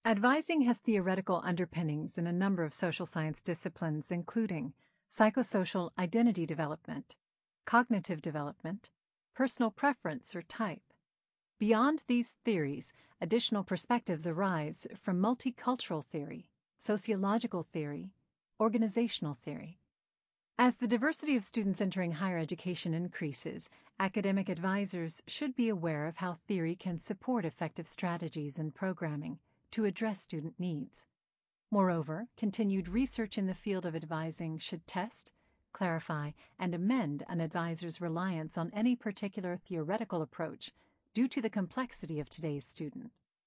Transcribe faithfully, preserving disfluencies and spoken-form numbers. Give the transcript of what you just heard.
Advising has theoretical underpinnings in a number of social science disciplines, including psychosocial identity development, cognitive development, personal preference or type. Beyond these theories, additional perspectives arise from multicultural theory, sociological theory, organizational theory. As the diversity of students entering higher education increases, academic advisors should be aware of how theory can support effective strategies and programming to address student needs. Moreover, continued research in the field of advising should test, clarify, and amend an advisor's reliance on any particular theoretical approach due to the complexity of today's student.